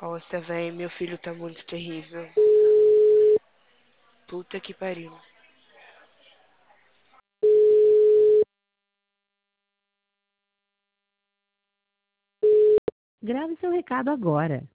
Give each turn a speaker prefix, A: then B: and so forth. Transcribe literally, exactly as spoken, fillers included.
A: Nossa, velho, meu filho tá muito terrível. Puta que pariu.
B: Grave seu recado agora.